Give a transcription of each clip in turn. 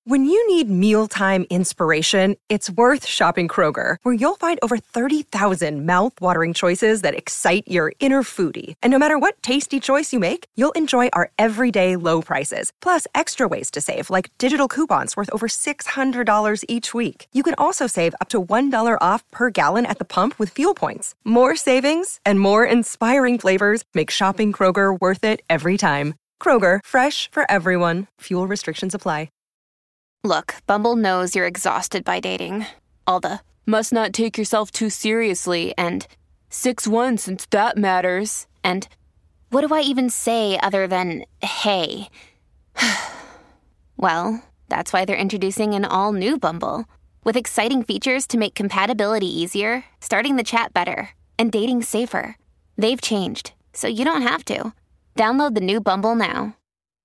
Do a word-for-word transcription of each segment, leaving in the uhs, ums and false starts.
When you need mealtime inspiration, it's worth shopping Kroger, where you'll find over thirty thousand mouth-watering choices that excite your inner foodie. And no matter what tasty choice you make, you'll enjoy our everyday low prices, plus extra ways to save, like digital coupons worth over six hundred dollars each week. You can also save up to one dollar off per gallon at the pump with fuel points. More savings and more inspiring flavors make shopping Kroger worth it every time. Kroger, fresh for everyone. Fuel restrictions apply. Look, Bumble knows you're exhausted by dating. All the, must not take yourself too seriously, and six one since that matters, and what do I even say other than, hey? Well, that's why they're introducing an all-new Bumble, with exciting features to make compatibility easier, starting the chat better, and dating safer. They've changed, so you don't have to. Download the new Bumble now.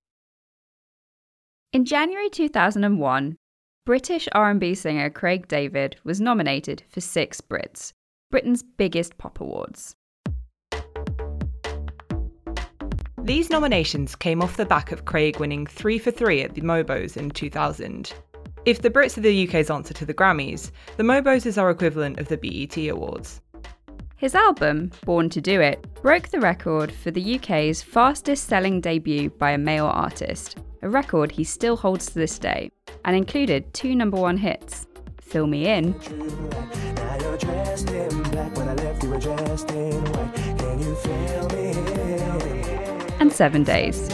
In January two thousand one, British R and B singer Craig David was nominated for six Brits, Britain's biggest pop awards. These nominations came off the back of Craig winning three for three at the Mobos in two thousand. If the Brits are the U K's answer to the Grammys, the Mobos is our equivalent of the B E T Awards. His album, Born to Do It, broke the record for the U K's fastest-selling debut by a male artist, a record he still holds to this day, and included two number one hits, Fill Me In and Seven Days.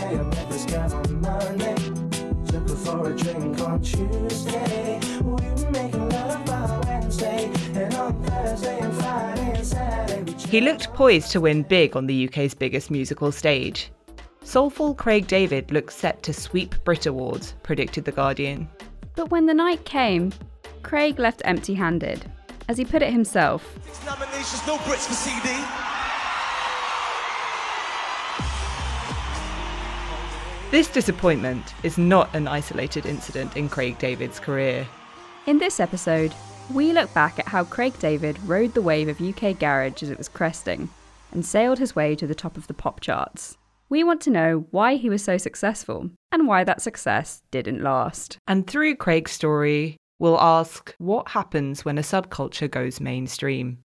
He looked poised to win big on the U K's biggest musical stage. Soulful Craig David looked set to sweep Brit Awards, predicted The Guardian. But when the night came, Craig left empty-handed. As he put it himself, Six nominations, no Brits for C D. This disappointment is not an isolated incident in Craig David's career. In this episode, we look back at how Craig David rode the wave of U K garage as it was cresting and sailed his way to the top of the pop charts. We want to know why he was so successful and why that success didn't last. And through Craig's story, we'll ask what happens when a subculture goes mainstream.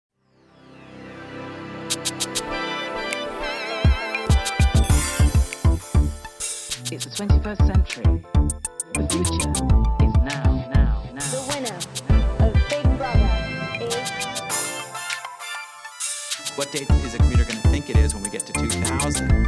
It's the twenty-first century. The future is now, now, now. The winner of Big Brother is... What date is a commuter going to think it is when we get to two thousand?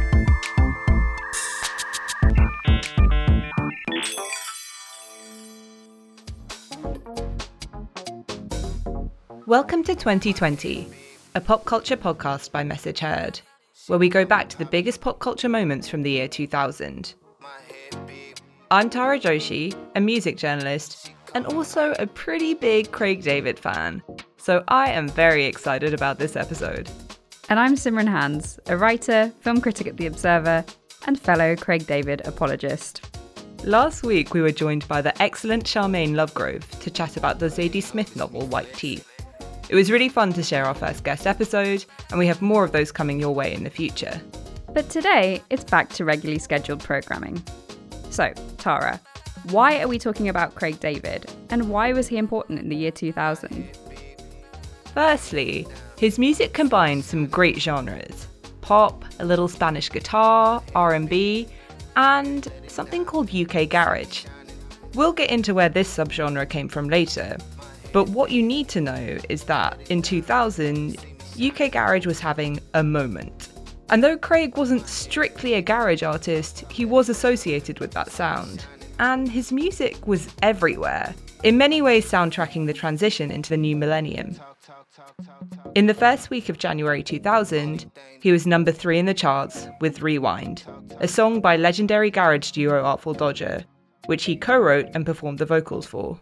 Welcome to twenty twenty, a pop culture podcast by Message Heard, where we go back to the biggest pop culture moments from the year two thousand. I'm Tara Joshi, a music journalist, and also a pretty big Craig David fan, so I am very excited about this episode. And I'm Simran Hans, a writer, film critic at The Observer, and fellow Craig David apologist. Last week we were joined by the excellent Charmaine Lovegrove to chat about the Zadie Smith novel White Teeth. It was really fun to share our first guest episode, and we have more of those coming your way in the future. But today, it's back to regularly scheduled programming. So, Tara, why are we talking about Craig David, and why was he important in the year two thousand? Firstly, his music combines some great genres: pop, a little Spanish guitar, R and B, and something called U K garage. We'll get into where this subgenre came from later, but what you need to know is that in two thousand, U K garage was having a moment. And though Craig wasn't strictly a garage artist, he was associated with that sound. And his music was everywhere, in many ways soundtracking the transition into the new millennium. In the first week of January two thousand, he was number three in the charts with Rewind, a song by legendary garage duo Artful Dodger, which he co-wrote and performed the vocals for.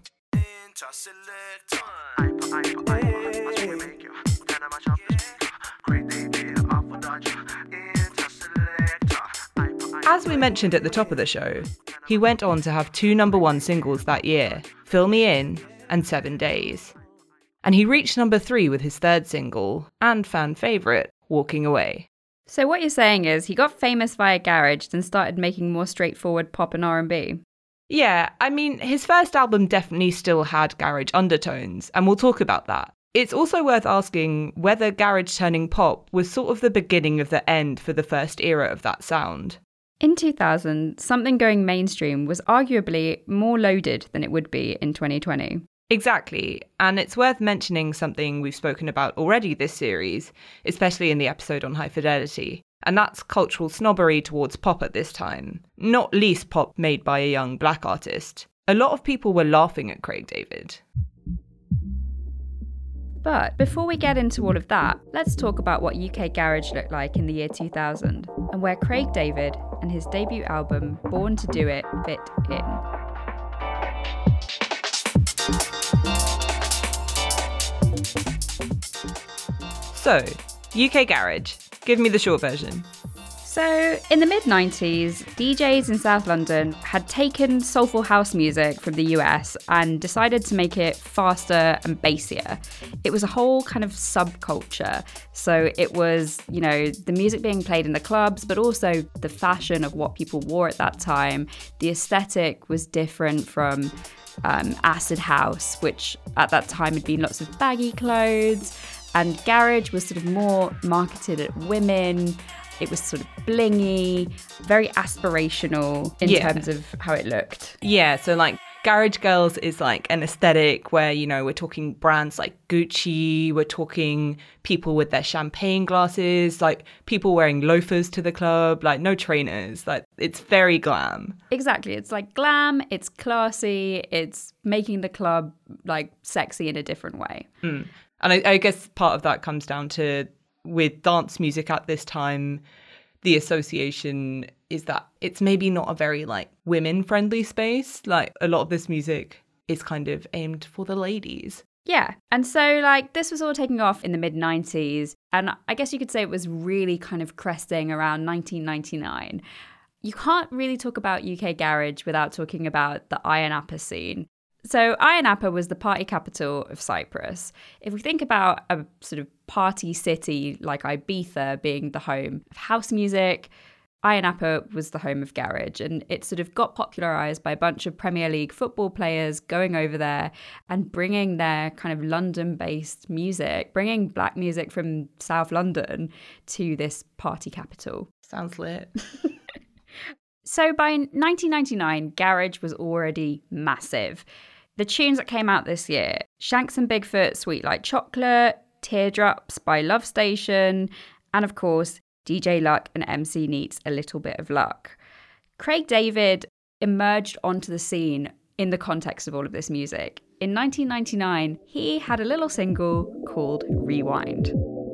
As we mentioned at the top of the show, he went on to have two number one singles that year, Fill Me In and Seven Days. And he reached number three with his third single, and fan favourite, Walking Away. So what you're saying is he got famous via garage, then started making more straightforward pop and R and B? Yeah, I mean, his first album definitely still had garage undertones, and we'll talk about that. It's also worth asking whether garage turning pop was sort of the beginning of the end for the first era of that sound. In two thousand, something going mainstream was arguably more loaded than it would be in twenty twenty. Exactly, and it's worth mentioning something we've spoken about already this series, especially in the episode on High Fidelity, and that's cultural snobbery towards pop at this time, not least pop made by a young black artist. A lot of people were laughing at Craig David. But before we get into all of that, let's talk about what U K garage looked like in the year two thousand, and where Craig David and his debut album, Born to Do It, fit in. So, U K garage. Give me the short version. So, in the mid nineties, D Js in South London had taken soulful house music from the U S and decided to make it faster and bassier. It was a whole kind of subculture. So it was, you know, the music being played in the clubs, but also the fashion of what people wore at that time. The aesthetic was different from um, acid house, which at that time had been lots of baggy clothes. And garage was sort of more marketed at women. It was sort of blingy, very aspirational in Yeah. terms of how it looked. Yeah, so like Garage Girls is like an aesthetic where, you know, we're talking brands like Gucci, we're talking people with their champagne glasses, like people wearing loafers to the club, like no trainers. Like it's very glam. Exactly. It's like glam, it's classy, it's making the club like sexy in a different way. Mm. And I, I guess part of that comes down to, with dance music at this time, the association is that it's maybe not a very like women friendly space. Like a lot of this music is kind of aimed for the ladies. Yeah. And so like this was all taking off in the mid nineties. And I guess you could say it was really kind of cresting around nineteen ninety-nine. You can't really talk about U K garage without talking about the Ayia Napa scene. So Ayia Napa was the party capital of Cyprus. If we think about a sort of party city like Ibiza being the home of house music, Ayia Napa was the home of garage, and it sort of got popularised by a bunch of Premier League football players going over there and bringing their kind of London-based music, bringing black music from South London to this party capital. Sounds lit. So by nineteen ninety-nine, garage was already massive. The tunes that came out this year, Shanks and Bigfoot, Sweet Like Chocolate, Teardrops by Love Station, and of course, D J Luck and M C Neat's A Little Bit of Luck. Craig David emerged onto the scene in the context of all of this music. In nineteen ninety-nine, he had a little single called Rewind.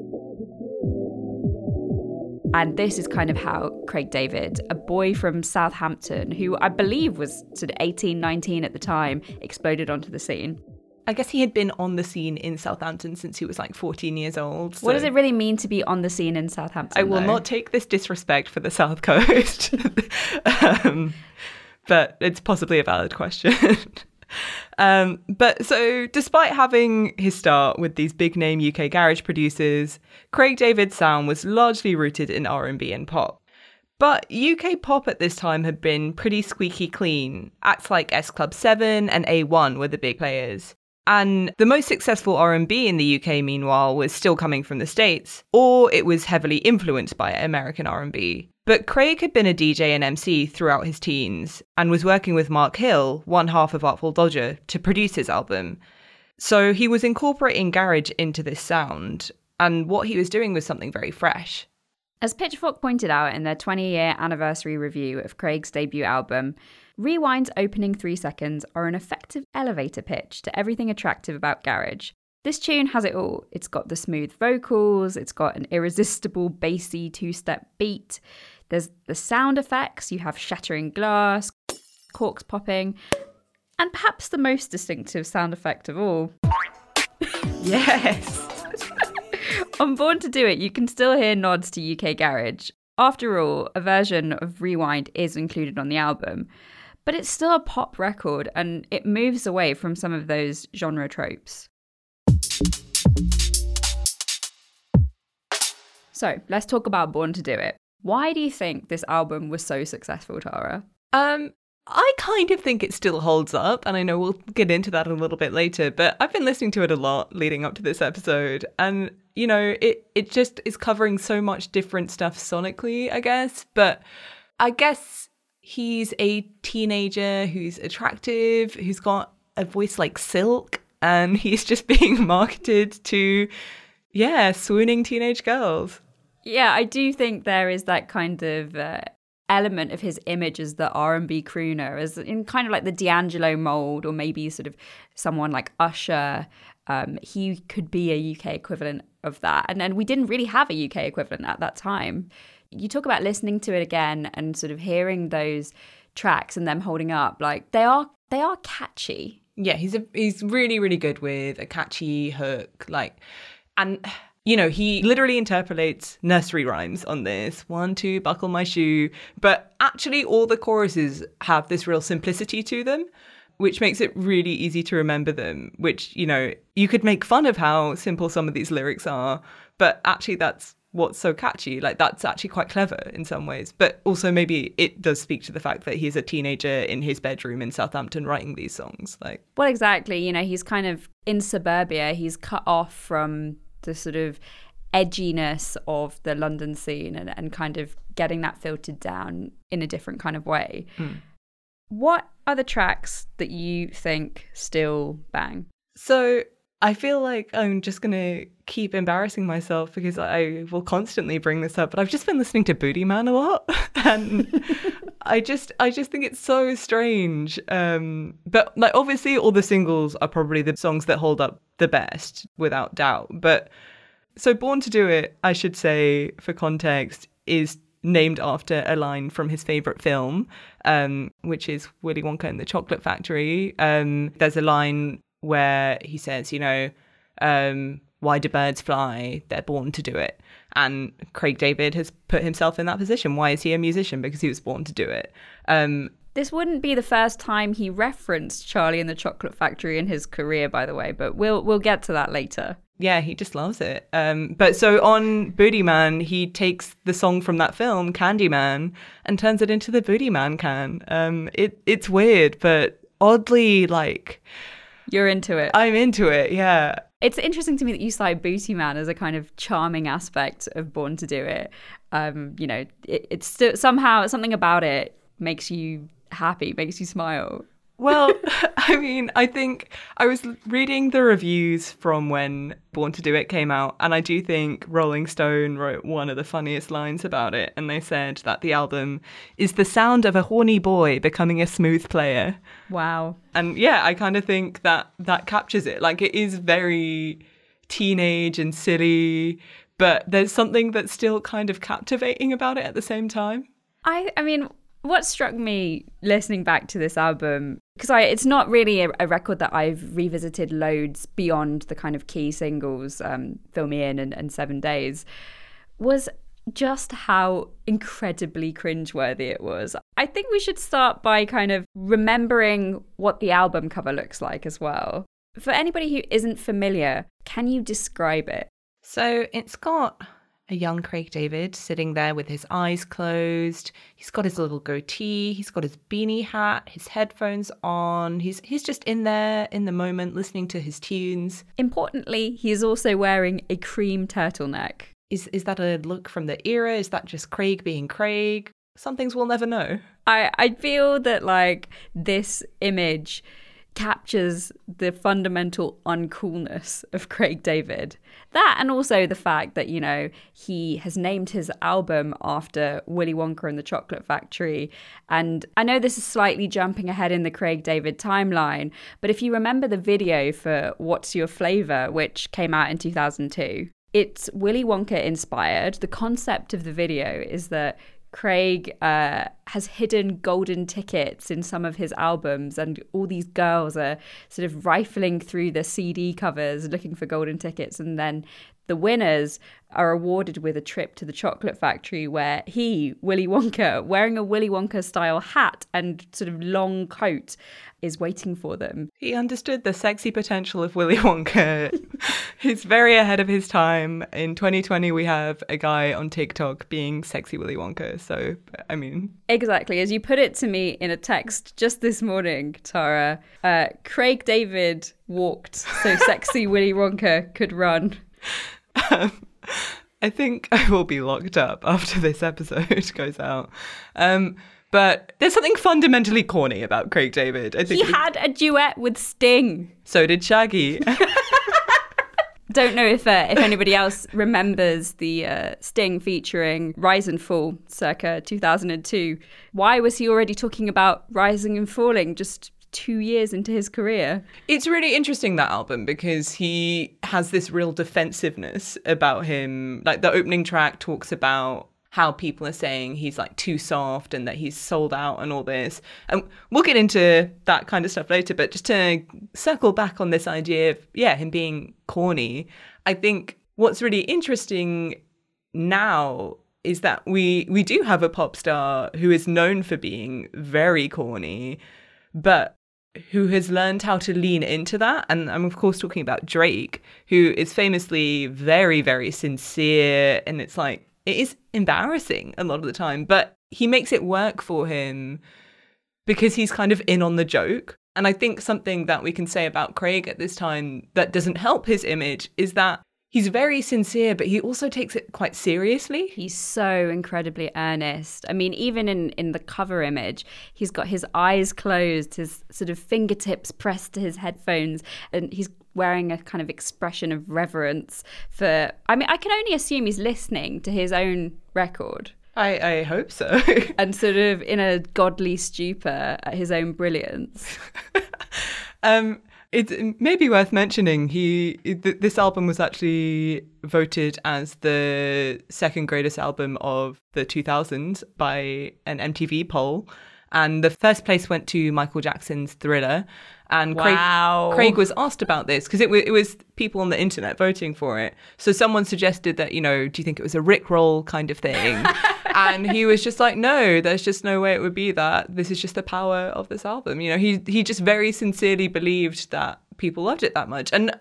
And this is kind of how Craig David, a boy from Southampton, who I believe was sort of eighteen, nineteen at the time, exploded onto the scene. I guess he had been on the scene in Southampton since he was like fourteen years old. So What does it really mean to be on the scene in Southampton? I will though? not take this disrespect for the South Coast, um, but it's possibly a valid question. um, but so despite having his start with these big name U K garage producers, Craig David's sound was largely rooted in R and B and pop. But U K pop at this time had been pretty squeaky clean. Acts like S Club seven and A one were the big players. And the most successful R and B in the U K, meanwhile, was still coming from the States, or it was heavily influenced by American R and B. But Craig had been a D J and M C throughout his teens, and was working with Mark Hill, one half of Artful Dodger, to produce his album. So he was incorporating garage into this sound, and what he was doing was something very fresh. As Pitchfork pointed out in their twenty-year anniversary review of Craig's debut album, Rewind's opening three seconds are an effective elevator pitch to everything attractive about garage. This tune has it all. It's got the smooth vocals, it's got an irresistible bassy two-step beat, there's the sound effects, you have shattering glass, corks popping, and perhaps the most distinctive sound effect of all. Yes! On Born to Do It, you can still hear nods to U K garage. After all, a version of Rewind is included on the album, but it's still a pop record and it moves away from some of those genre tropes. So let's talk about Born to Do It. Why do you think this album was so successful, Tara? Um, I kind of think it still holds up, and I know we'll get into that a little bit later, but I've been listening to it a lot leading up to this episode, and, you know, it, it just is covering so much different stuff sonically, I guess, but I guess he's a teenager who's attractive, who's got a voice like silk, and he's just being marketed to, yeah, swooning teenage girls. Yeah, I do think there is that kind of uh, element of his image as the R and B crooner, as in kind of like the D'Angelo mold, or maybe sort of someone like Usher. Um, he could be a U K equivalent of that. And then we didn't really have a U K equivalent at that time. You talk about listening to it again and sort of hearing those tracks and them holding up, like they are they are catchy. Yeah, he's a, he's really, really good with a catchy hook, like, and you know, he literally interpolates nursery rhymes on this. One, two, buckle my shoe. But actually all the choruses have this real simplicity to them, which makes it really easy to remember them, which, you know, you could make fun of how simple some of these lyrics are, but actually that's what's so catchy. Like, that's actually quite clever in some ways. But also maybe it does speak to the fact that he's a teenager in his bedroom in Southampton writing these songs. Like, well, exactly. You know, he's kind of in suburbia. He's cut off from the sort of edginess of the London scene and, and kind of getting that filtered down in a different kind of way. Mm. What are the tracks that you think still bang? So I feel like I'm just going to keep embarrassing myself because I will constantly bring this up, but I've just been listening to Booty Man a lot. And I just I just think it's so strange. Um, but like obviously all the singles are probably the songs that hold up the best, without doubt. But so Born to Do It, I should say, for context, is named after a line from his favourite film, um, which is Willy Wonka and the Chocolate Factory. Um, there's a line where he says, you know, um, why do birds fly? They're born to do it. And Craig David has put himself in that position. Why is he a musician? Because he was born to do it. Um, this wouldn't be the first time he referenced Charlie and the Chocolate Factory in his career, by the way, but we'll we'll get to that later. Yeah, he just loves it. Um, but so on Booty Man, he takes the song from that film, Candyman, and turns it into the Booty Man can. Um, it it's weird, but oddly, like... You're into it. I'm into it, yeah. It's interesting to me that you cite Booty Man as a kind of charming aspect of Born to Do It. Um, you know, it, it's still, somehow something about it makes you happy, makes you smile. Well, I mean, I think I was reading the reviews from when Born to Do It came out, and I do think Rolling Stone wrote one of the funniest lines about it, and they said that the album is the sound of a horny boy becoming a smooth player. Wow. And yeah, I kind of think that that captures it. Like, it is very teenage and silly, but there's something that's still kind of captivating about it at the same time. I, I mean... What struck me listening back to this album, because I it's not really a, a record that I've revisited loads beyond the kind of key singles, um, Fill Me In and, and Seven Days, was just how incredibly cringeworthy it was. I think we should start by kind of remembering what the album cover looks like as well. For anybody who isn't familiar, can you describe it? So it's got a young Craig David sitting there with his eyes closed. He's got his little goatee. He's got his beanie hat, his headphones on. He's he's just in there in the moment listening to his tunes. Importantly, he is also wearing a cream turtleneck. Is is that a look from the era? Is that just Craig being Craig? Some things we'll never know. I, I feel that like this image captures the fundamental uncoolness of Craig David. That, and also the fact that, you know, he has named his album after Willy Wonka and the Chocolate Factory. And I know this is slightly jumping ahead in the Craig David timeline, but if you remember the video for What's Your Flavor, which came out in two thousand two, it's Willy Wonka inspired. The concept of the video is that Craig uh, has hidden golden tickets in some of his albums, and all these girls are sort of rifling through the C D covers looking for golden tickets, and then the winners are awarded with a trip to the Chocolate Factory where he, Willy Wonka, wearing a Willy Wonka style hat and sort of long coat, is waiting for them. He understood the sexy potential of Willy Wonka. He's very ahead of his time. In twenty twenty, we have a guy on TikTok being sexy Willy Wonka. So, I mean... Exactly. As you put it to me in a text just this morning, Tara, uh, Craig David walked so sexy Willy Wonka could run. Um, I think I will be locked up after this episode goes out. Um, but there's something fundamentally corny about Craig David. I think he had a duet with Sting. So did Shaggy. Don't know if uh, if anybody else remembers the uh, Sting featuring Rise and Fall circa two thousand two. Why was he already talking about rising and falling just two years into his career? It's really interesting, that album, because he has this real defensiveness about him. Like, the opening track talks about how people are saying he's like too soft and that he's sold out and all this. And we'll get into that kind of stuff later, but just to circle back on this idea of, yeah, him being corny, I think what's really interesting now is that we we do have a pop star who is known for being very corny, but who has learned how to lean into that. And I'm, of course, talking about Drake, who is famously very, very sincere. And it's like, it is embarrassing a lot of the time, but he makes it work for him because he's kind of in on the joke. And I think something that we can say about Craig at this time that doesn't help his image is that he's very sincere, but he also takes it quite seriously. He's so incredibly earnest. I mean, even in, in the cover image, he's got his eyes closed, his sort of fingertips pressed to his headphones, and he's wearing a kind of expression of reverence for... I mean, I can only assume he's listening to his own record. I, I hope so. And sort of in a godly stupor at his own brilliance. um... It may be worth mentioning, he th- this album was actually voted as the second greatest album of the two thousands by an M T V poll. And the first place went to Michael Jackson's Thriller. And wow. Craig, Craig was asked about this because it, w- it was people on the internet voting for it. So someone suggested that, you know, do you think it was a Rickroll kind of thing? And he was just like, no, there's just no way it would be that. This is just the power of this album. You know, he he just very sincerely believed that people loved it that much. And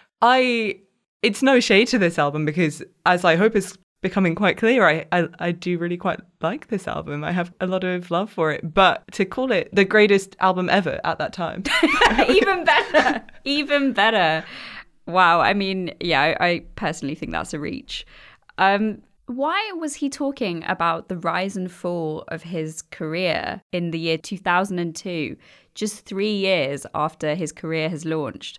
I, it's no shade to this album because, as I hope is becoming quite clear, I, I, I do really quite like this album. I have a lot of love for it. But to call it the greatest album ever at that time. Even better. Even better. Wow. I mean, yeah, I, I personally think that's a reach. Um, Why was he talking about the rise and fall of his career in the year two thousand two, just three years after his career has launched?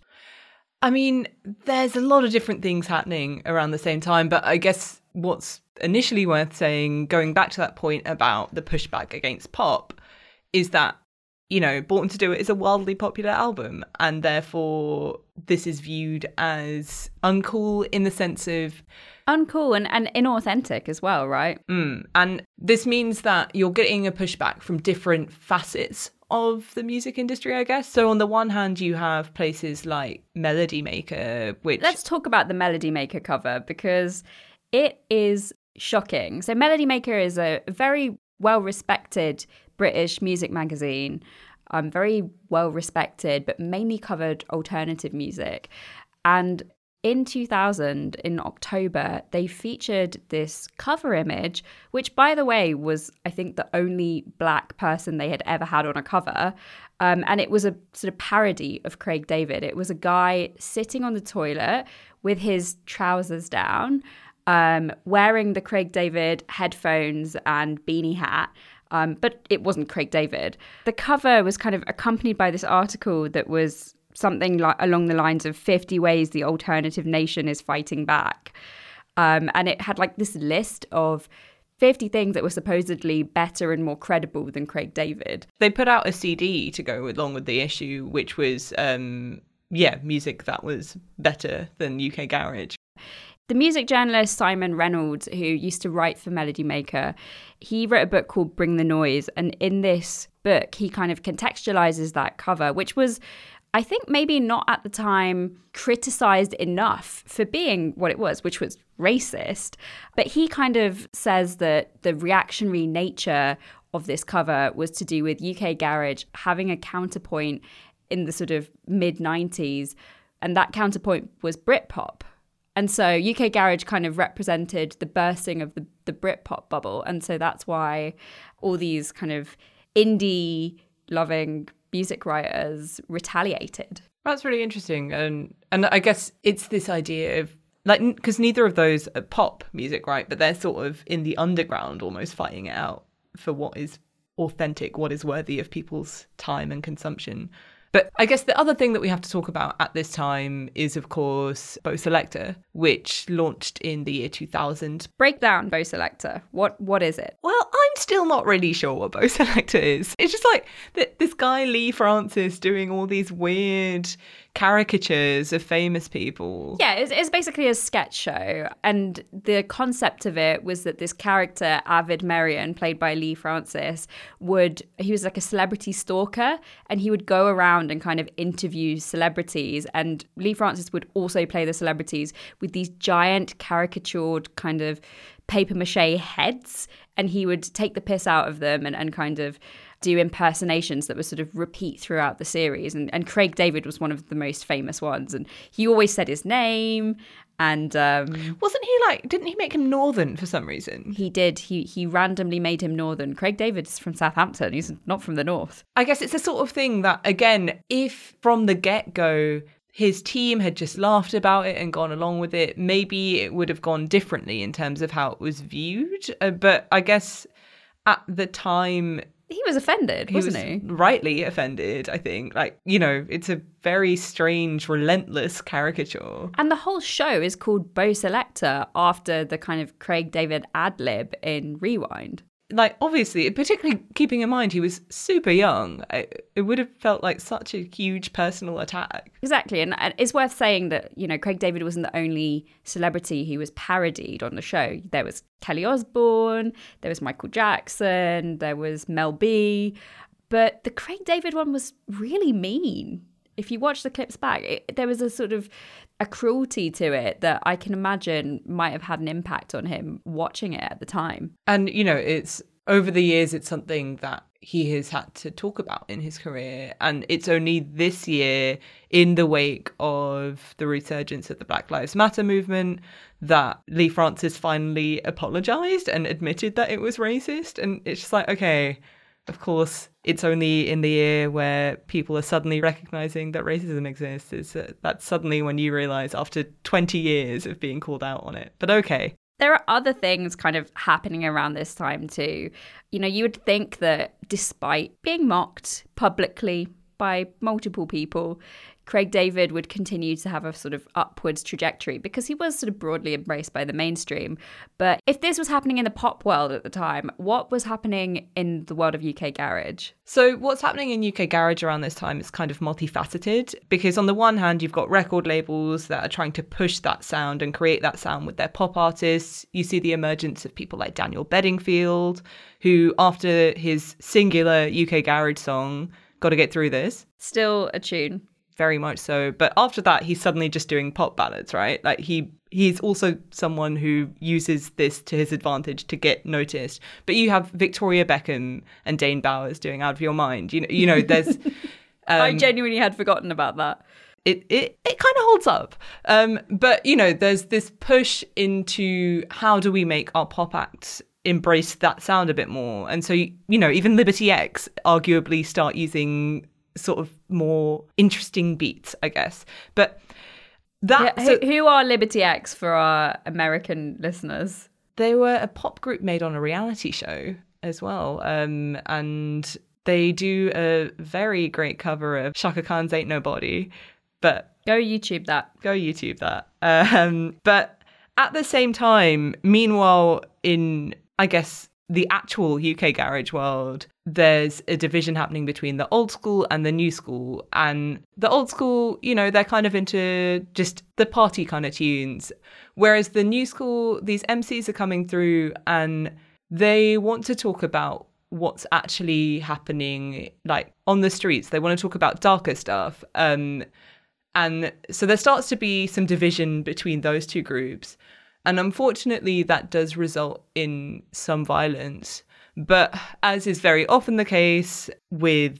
I mean, there's a lot of different things happening around the same time, but I guess what's initially worth saying, going back to that point about the pushback against pop, is that, you know, Born to Do It is a wildly popular album, and therefore this is viewed as uncool in the sense of... Uncool and, and inauthentic as well, right? Mm. And this means that you're getting a pushback from different facets of the music industry, I guess. So on the one hand, you have places like Melody Maker, which... Let's talk about the Melody Maker cover, because it is shocking. So Melody Maker is a very well-respected British music magazine, um, very well-respected, but mainly covered alternative music. And in two thousand, in October, they featured this cover image, which, by the way, was, I think, the only black person they had ever had on a cover. Um, and it was a sort of parody of Craig David. It was a guy sitting on the toilet with his trousers down, um, wearing the Craig David headphones and beanie hat. Um, but it wasn't Craig David. The cover was kind of accompanied by this article that was something like along the lines of fifty ways the alternative nation is fighting back. Um, and it had like this list of fifty things that were supposedly better and more credible than Craig David. They put out a C D to go along with the issue, which was, um, yeah, music that was better than U K Garage. The music journalist Simon Reynolds, who used to write for Melody Maker, he wrote a book called Bring the Noise. And in this book, he kind of contextualizes that cover, which was, I think, maybe not at the time criticized enough for being what it was, which was racist. But he kind of says that the reactionary nature of this cover was to do with U K Garage having a counterpoint in the sort of mid nineties. And that counterpoint was Britpop. And so U K Garage kind of represented the bursting of the, the Britpop bubble. And so that's why all these kind of indie-loving music writers retaliated. That's really interesting. And and I guess it's this idea of, like, because neither of those are pop music, right? But they're sort of in the underground almost fighting it out for what is authentic, what is worthy of people's time and consumption. But I guess the other thing that we have to talk about at this time is, of course, Bo Selector, which launched in the year two thousand. Break down Bo Selector. What What is it? Well, I'm still not really sure what Bo Selector is. It's just like th- this guy Lee Francis doing all these weird caricatures of famous people. Yeah, it's, it's basically a sketch show. And the concept of it was that this character, Avid Merion, played by Lee Francis, would, he was like a celebrity stalker, and he would go around and kind of interview celebrities. And Lee Francis would also play the celebrities with these giant caricatured kind of paper mache heads. And he would take the piss out of them and, and kind of do impersonations that would sort of repeat throughout the series. And, and Craig David was one of the most famous ones. And he always said his name. And um, wasn't he like, didn't he make him Northern for some reason? He did. He he randomly made him Northern. Craig David's from Southampton. He's not from the North. I guess it's a sort of thing that, again, if from the get-go his team had just laughed about it and gone along with it, maybe it would have gone differently in terms of how it was viewed. Uh, but I guess at the time, he was offended, wasn't he? Was he? Rightly offended, I think. Like, you know, it's a very strange, relentless caricature. And the whole show is called Bo Selector after the kind of Craig David ad-lib in Rewind. Like, obviously, particularly keeping in mind he was super young, it, it would have felt like such a huge personal attack. Exactly. And, and it's worth saying that, you know, Craig David wasn't the only celebrity who was parodied on the show. There was Kelly Osbourne, there was Michael Jackson, there was Mel B. But the Craig David one was really mean. If you watch the clips back, it, there was a sort of a cruelty to it that I can imagine might have had an impact on him watching it at the time. And, you know, it's over the years, it's something that he has had to talk about in his career. And it's only this year, in the wake of the resurgence of the Black Lives Matter movement, that Lee Francis finally apologized and admitted that it was racist. And it's just like, okay, of course, it's only in the year where people are suddenly recognizing that racism exists. Is uh, that's suddenly when you realize after twenty years of being called out on it. But okay. There are other things kind of happening around this time too. You know, you would think that despite being mocked publicly by multiple people, Craig David would continue to have a sort of upwards trajectory because he was sort of broadly embraced by the mainstream. But if this was happening in the pop world at the time, what was happening in the world of U K Garage? So what's happening in U K Garage around this time is kind of multifaceted, because on the one hand, you've got record labels that are trying to push that sound and create that sound with their pop artists. You see the emergence of people like Daniel Bedingfield, who after his singular U K Garage song, Gotta Get Through This. Still a tune. Very much so. But after that, he's suddenly just doing pop ballads, right? Like he he's also someone who uses this to his advantage to get noticed. But you have Victoria Beckham and Dane Bowers doing Out of Your Mind. You know, you know, there's... Um, I genuinely had forgotten about that. It it, it kind of holds up. Um, but, you know, there's this push into how do we make our pop acts embrace that sound a bit more. And so, you know, even Liberty X arguably start using sort of more interesting beats, I guess. But that yeah, so, who, who are Liberty X for our American listeners? They were a pop group made on a reality show as well, um, and they do a very great cover of Shaka Khan's "Ain't Nobody." But go YouTube that. Go YouTube that. Um, but at the same time, meanwhile, in I guess the actual U K garage world, there's a division happening between the old school and the new school. And the old school, you know, they're kind of into just the party kind of tunes. Whereas the new school, these M Cs are coming through and they want to talk about what's actually happening, like on the streets. They want to talk about darker stuff. Um, and so there starts to be some division between those two groups. And unfortunately, that does result in some violence. But as is very often the case with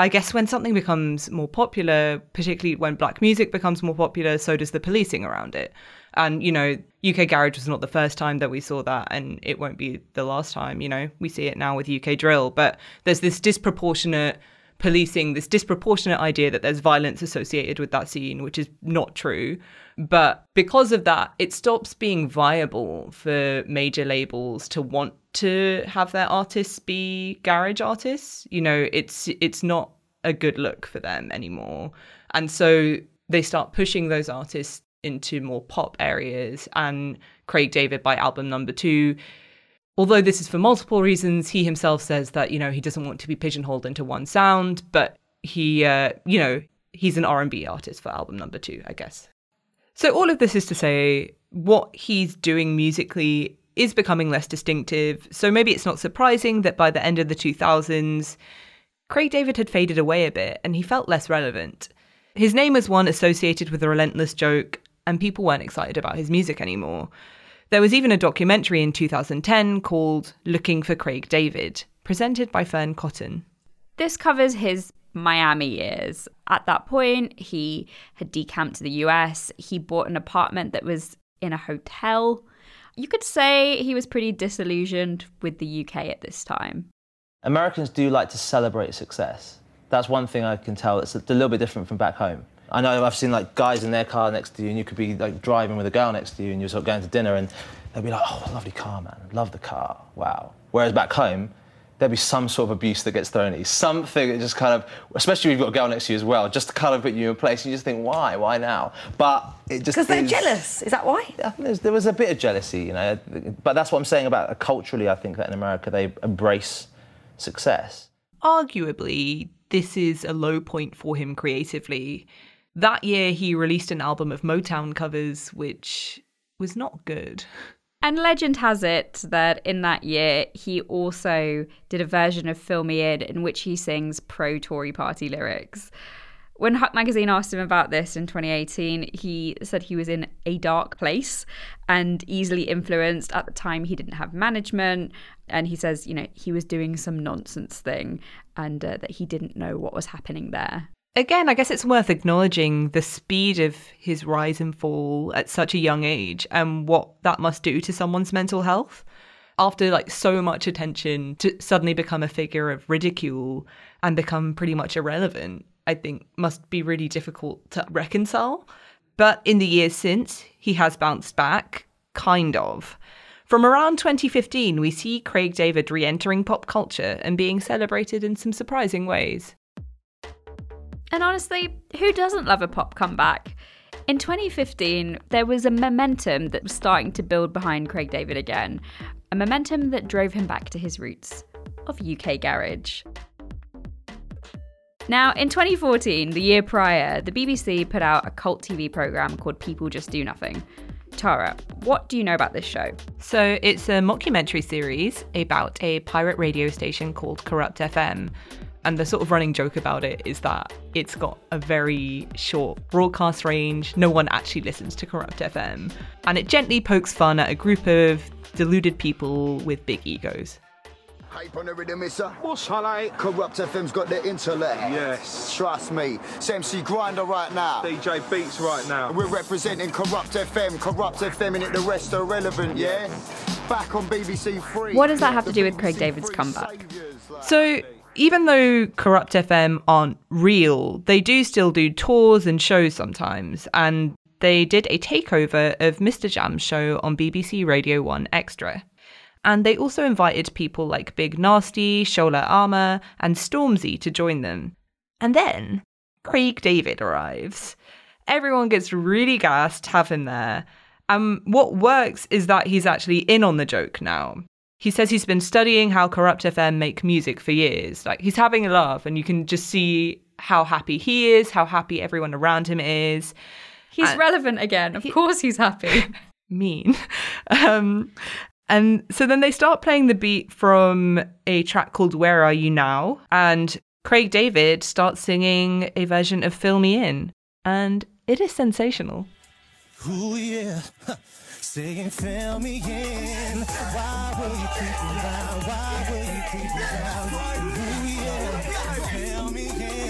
I guess when something becomes more popular, particularly when black music becomes more popular, so does the policing around it. And, you know, U K Garage was not the first time that we saw that, and it won't be the last time. You know, we see it now with U K Drill. But there's this disproportionate policing, this disproportionate idea that there's violence associated with that scene, which is not true. But because of that, it stops being viable for major labels to want to have their artists be garage artists. You know, it's it's not a good look for them anymore. And so they start pushing those artists into more pop areas. And Craig David, by album number two, although this is for multiple reasons, he himself says that, you know, he doesn't want to be pigeonholed into one sound, but he, uh, you know, he's an R and B artist for album number two, I guess. So all of this is to say, what he's doing musically is becoming less distinctive. So maybe it's not surprising that by the end of the two thousands, Craig David had faded away a bit and he felt less relevant. His name was one associated with a relentless joke, and people weren't excited about his music anymore. There was even a documentary in two thousand ten called Looking for Craig David, presented by Fern Cotton. This covers his Miami years. At that point, he had decamped to the U S. He bought an apartment that was in a hotel. You could say he was pretty disillusioned with the U K at this time. Americans do like to celebrate success. That's one thing I can tell. It's a little bit different from back home. I know I've seen like guys in their car next to you, and you could be like driving with a girl next to you, and you're sort of going to dinner, and they'll be like, "Oh, lovely car, man. Love the car. Wow." Whereas back home, there'll be some sort of abuse that gets thrown at you. Something that just kind of, especially if you've got a girl next to you as well, just to kind of put you in place. You just think, why? Why now? But it just because they're jealous. Is that why? I think there was a bit of jealousy, you know. But that's what I'm saying about uh, culturally. I think that in America they embrace success. Arguably, this is a low point for him creatively. That year, he released an album of Motown covers, which was not good. And legend has it that in that year, he also did a version of Fill Me In in which he sings pro-Tory party lyrics. When Huck Magazine asked him about this in twenty eighteen, he said he was in a dark place and easily influenced. At the time, he didn't have management. And he says, you know, he was doing some nonsense thing and uh, that he didn't know what was happening there. Again, I guess it's worth acknowledging the speed of his rise and fall at such a young age and what that must do to someone's mental health. After like so much attention, to suddenly become a figure of ridicule and become pretty much irrelevant, I think must be really difficult to reconcile. But in the years since, he has bounced back, kind of. From around twenty fifteen, we see Craig David re-entering pop culture and being celebrated in some surprising ways. And honestly, who doesn't love a pop comeback? In twenty fifteen, there was a momentum that was starting to build behind Craig David again. A momentum that drove him back to his roots of U K garage. Now, in twenty fourteen, the year prior, the B B C put out a cult T V programme called People Just Do Nothing. Tara, what do you know about this show? So it's a mockumentary series about a pirate radio station called Corrupt F M. And the sort of running joke about it is that it's got a very short broadcast range. No one actually listens to Corrupt F M. And it gently pokes fun at a group of deluded people with big egos. Hype on the rhythm, it's a what's highlight? Corrupt F M's got the intellect. Yes. Trust me. It's M C Grinder right now. D J Beats right now. We're representing Corrupt F M. Corrupt F M and it, the rest are relevant, yeah? Back on B B C Three. What does that have to do with Craig David's comeback? So even though Corrupt F M aren't real, they do still do tours and shows sometimes. And they did a takeover of Mister Jam's show on B B C Radio one Extra. And they also invited people like Big Nasty, Shola Ama, and Stormzy to join them. And then Craig David arrives. Everyone gets really gassed to have him there. And what works is that he's actually in on the joke now. He says he's been studying how Corrupt F M make music for years. Like, he's having a laugh, and you can just see how happy he is, how happy everyone around him is. He's and relevant again. Of he, course he's happy. Mean. Um, and so then they start playing the beat from a track called Where Are You Now? And Craig David starts singing a version of Fill Me In. And it is sensational. Ooh, yeah. Saying, fill me in. Why will you keep me down? Why will you keep me down? Ooh, yeah. Fill me in.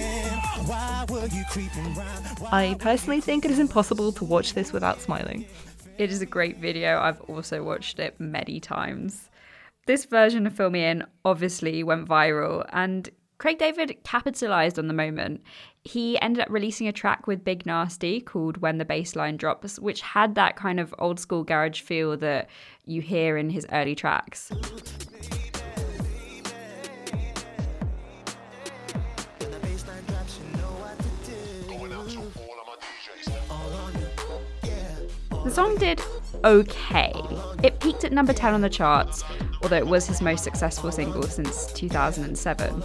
were you creeping round? I personally think it is impossible to watch this without smiling. It is a great video. I've also watched it many times. This version of Fill Me In obviously went viral, and Craig David capitalised on the moment. He ended up releasing a track with Big Nasty called When the Bassline Drops, which had that kind of old school garage feel that you hear in his early tracks. The song did okay. It peaked at number ten on the charts, although it was his most successful single since two thousand seven.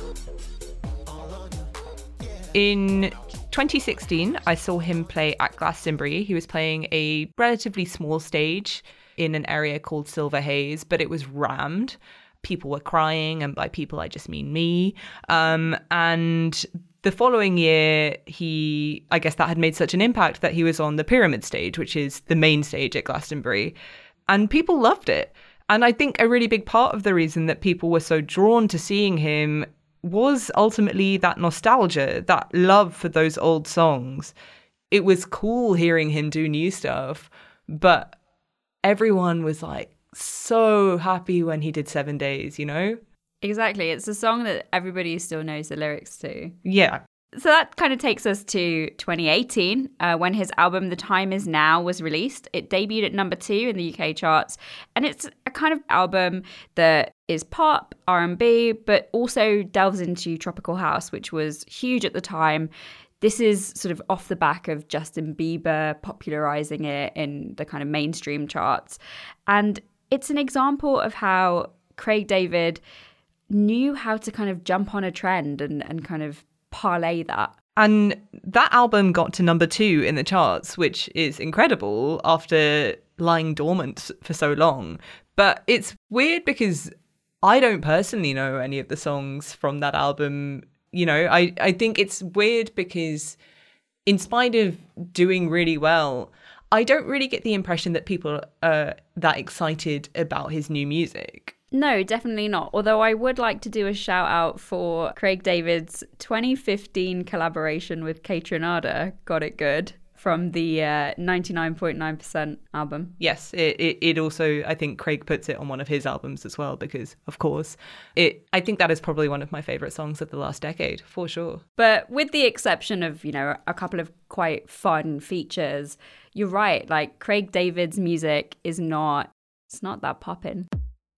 In twenty sixteen, I saw him play at Glastonbury. He was playing a relatively small stage in an area called Silver Haze, but it was rammed. People were crying, and by people I just mean me. Um, and the following year, he, I guess that had made such an impact that he was on the Pyramid stage, which is the main stage at Glastonbury. And people loved it. And I think a really big part of the reason that people were so drawn to seeing him was ultimately that nostalgia, that love for those old songs. It was cool hearing him do new stuff, but everyone was like so happy when he did Seven Days, you know? Exactly. It's a song that everybody still knows the lyrics to. Yeah. So that kind of takes us to twenty eighteen, uh, when his album The Time Is Now was released. It debuted at number two in the U K charts, and it's a kind of album that is pop, R and B, but also delves into tropical house, which was huge at the time. This is sort of off the back of Justin Bieber popularizing it in the kind of mainstream charts. And it's an example of how Craig David knew how to kind of jump on a trend and, and kind of parlay that. And that album got to number two in the charts, which is incredible after lying dormant for so long. But it's weird because I don't personally know any of the songs from that album. You know, I, I think it's weird because in spite of doing really well, I don't really get the impression that people are that excited about his new music. No, definitely not. Although I would like to do a shout out for Craig David's twenty fifteen collaboration with Kaytranada, Got It Good, from the uh, ninety-nine point nine percent album. Yes, it, it it also, I think Craig puts it on one of his albums as well because, of course, it. I think that is probably one of my favourite songs of the last decade, for sure. But with the exception of, you know, a couple of quite fun features, you're right, like Craig David's music is not, it's not that poppin'.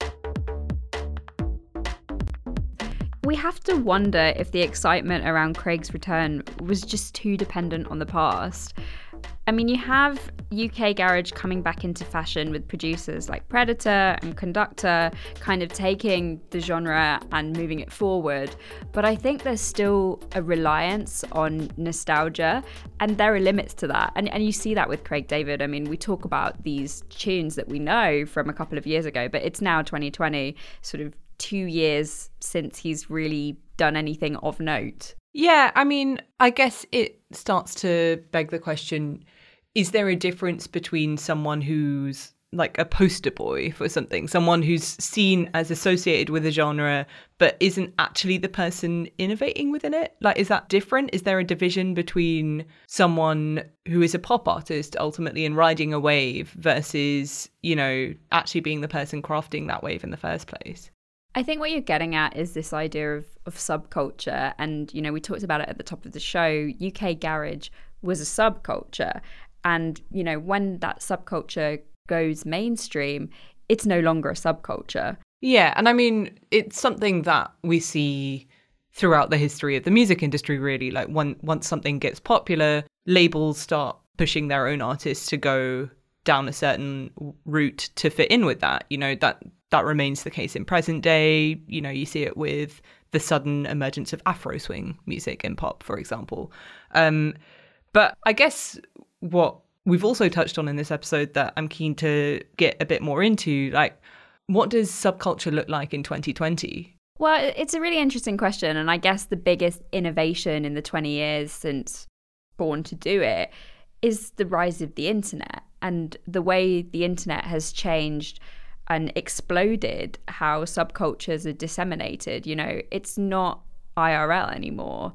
We have to wonder if the excitement around Craig's return was just too dependent on the past. I mean, you have U K garage coming back into fashion with producers like Predator and Conductor kind of taking the genre and moving it forward. But I think there's still a reliance on nostalgia, and there are limits to that. And, and you see that with Craig David. I mean, we talk about these tunes that we know from a couple of years ago, but it's now twenty twenty, sort of two years since he's really done anything of note. Yeah, I mean, I guess it starts to beg the question, is there a difference between someone who's like a poster boy for something, someone who's seen as associated with a genre but isn't actually the person innovating within it? Like, is that different? Is there a division between someone who is a pop artist ultimately and riding a wave versus, you know, actually being the person crafting that wave in the first place? I think what you're getting at is this idea of, of subculture. And, you know, we talked about it at the top of the show. U K garage was a subculture. And, you know, when that subculture goes mainstream, it's no longer a subculture. Yeah. And I mean, it's something that we see throughout the history of the music industry, really. Like when, once something gets popular, labels start pushing their own artists to go down a certain route to fit in with that. You know, that that remains the case in present day. You know, you see it with the sudden emergence of Afro swing music in pop, for example. Um, but I guess what we've also touched on in this episode that I'm keen to get a bit more into, like, what does subculture look like in twenty twenty? Well, it's a really interesting question. And I guess the biggest innovation in the twenty years since Born to Do It is the rise of the internet and the way the internet has changed and exploded how subcultures are disseminated. You know, it's not I R L anymore.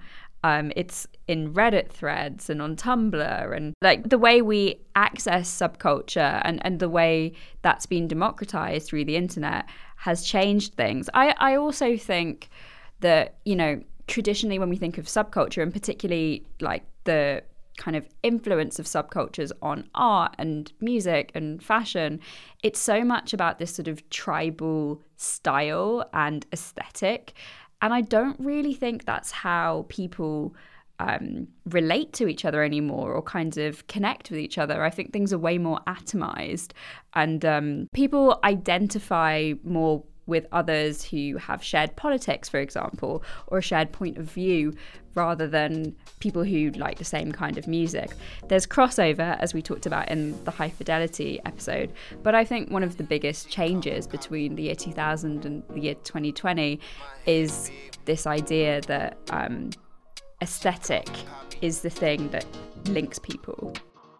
Um, it's in Reddit threads and on Tumblr, and like the way we access subculture and, and the way that's been democratized through the internet has changed things. I, I also think that, you know, traditionally when we think of subculture, and particularly like the kind of influence of subcultures on art and music and fashion, it's so much about this sort of tribal style and aesthetic. And I don't really think that's how people um, relate to each other anymore or kind of connect with each other. I think things are way more atomized, and um, people identify more with others who have shared politics, for example, or a shared point of view, rather than people who like the same kind of music. There's crossover, as we talked about in the High Fidelity episode, but I think one of the biggest changes between the year two thousand and the year twenty twenty is this idea that um, aesthetic is the thing that links people.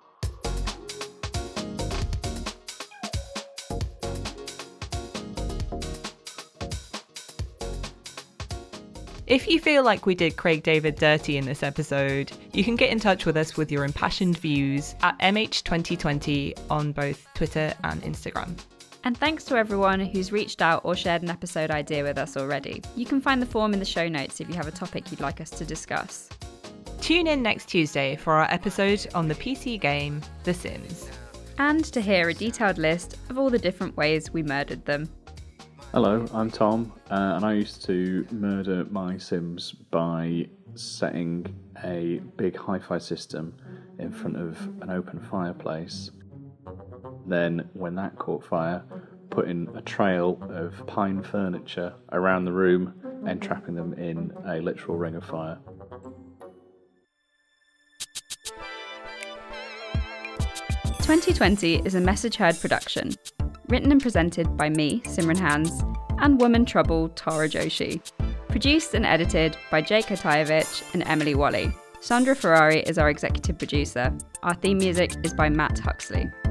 If you feel like we did Craig David dirty in this episode, you can get in touch with us with your impassioned views at M H twenty twenty on both Twitter and Instagram. And thanks to everyone who's reached out or shared an episode idea with us already. You can find the form in the show notes if you have a topic you'd like us to discuss. Tune in next Tuesday for our episode on the P C game The Sims. And to hear a detailed list of all the different ways we murdered them. Hello, I'm Tom, uh, and I used to murder my Sims by setting a big hi-fi system in front of an open fireplace. Then, when that caught fire, putting a trail of pine furniture around the room and trapping them in a literal ring of fire. twenty twenty is a Message Heard production. Written and presented by me, Simran Hans, and Woman Trouble, Tara Joshi. Produced and edited by Jake Otayevich and Emily Wally. Sandra Ferrari is our executive producer. Our theme music is by Matt Huxley.